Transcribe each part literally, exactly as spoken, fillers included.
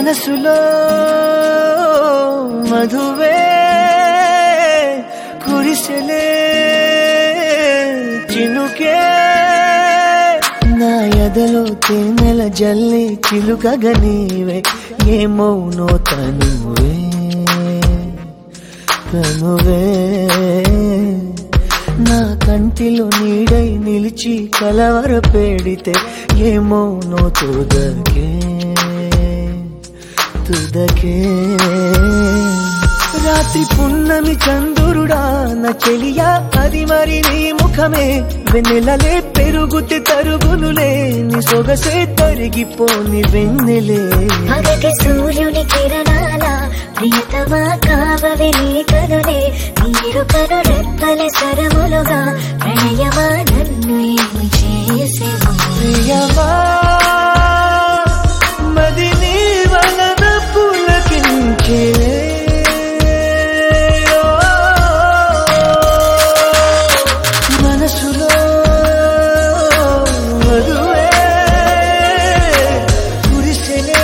మనసులో మధువే కురిసెలే చినుకే నా ఎదలో తేనెల జల్లి చిలుకగా నీవే ఏమౌనో తనువే తనువే నా కంటిలో నీడై నిలిచి కలవర పెడితే ఏమౌనో తుదకే తుదకే రాత్రి పున్నమి చంద్రుడా నా చెలియా అది మరి నీ ముఖమే వెన్నెలలే పెరుగుతే తరుగునులే నీ సొగసే తరిగిపోని వెన్నెలే పగటి సూర్యుని కిరణాల ప్రియతమా కావవి నీ కనులే నీరు కను రెప్పల స్వరములుగా ప్రణయమా నన్ను ఏమి చేసేవో ప్రియమా మది నీ వలన పులకించే మనసులో మధువే కురిసెలే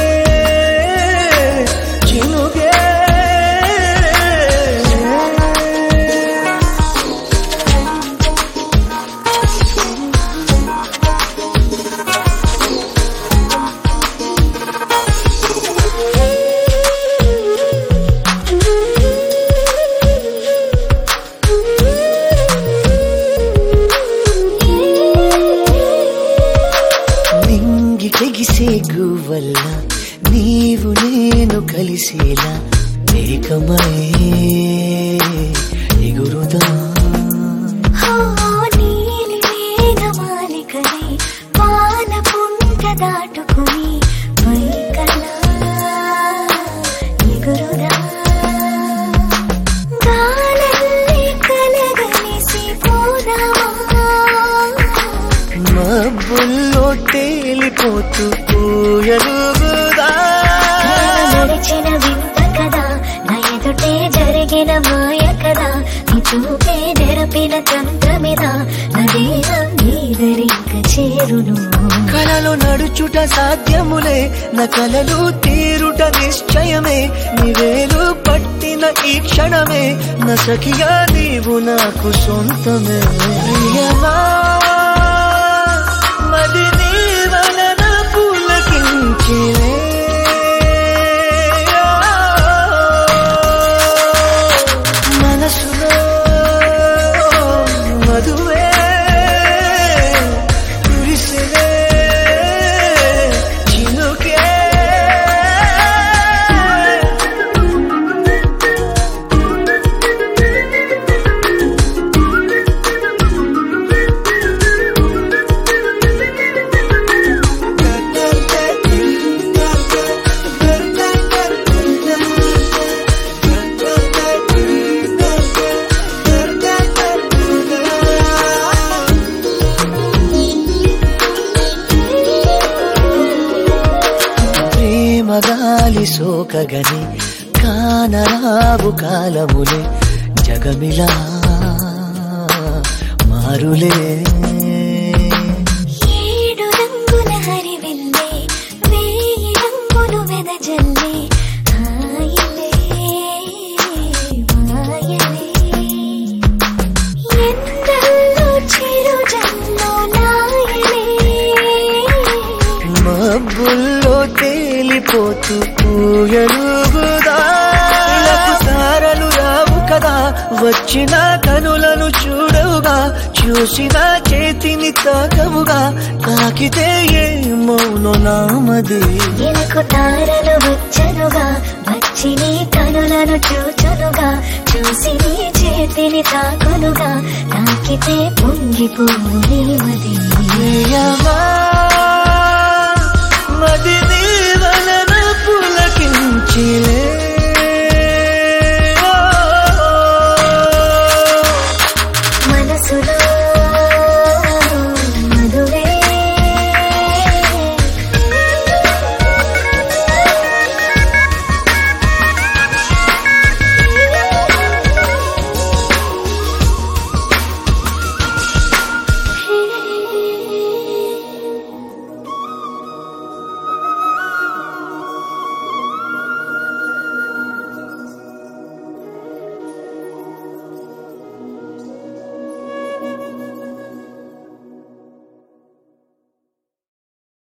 చినుకే తెగిసే గువల్ల నీవు నేను కలిసేలా ఏకమై ఎగురుదా నీలి మేఘమాలికని పాల పుంట దాటుకుని పైకలా ఎగురుదా గాలల్లి కలగలిసి పోదామా మబ్బుల్లో తేలిపోతూ పూయలుగుదా నడిచిన వింత కదా నా ఎదుటే జరిగిన మాయ కదా నీ చూపే నెరపిన తంత్రమిదా నదేహం నీదరింక చేరును కలలో నడుచుట సాధ్యములే నా కలలు తీరుట నిశ్చయమే నీవేలు పట్టిన ఈ క్షణమే నా సఖిగా నీవు నాకు సొంతమే ప్రియమా మది నీ వలన పులకించెలే మనసులో మధువే కురిసెలే చినుకే మగాలి సోకగని కానరావు కాలములే జగమిలా మారులే ఏడు రంగుల హరివిల్లే వేయి రంగులు వెదజల్లే హాయిలే మాయలే ఎందల్లో చిరుజల్లో నాయలే మబ్బుల్లో తేలిపోతూ పూయలుగుదా తారలు రావు కదా వచ్చిన కనులను చూడవుగా చూసిన చేతిని తాకవుగా తాకితే ఏ మౌనో నామది ఎలకు తారలు వచ్చనుగా వచ్చి నీ కనులను చూచునుగా చూసి నీ చేతిని తాకునుగా తాకితే పొంగిపోని మది ప్రియమా మది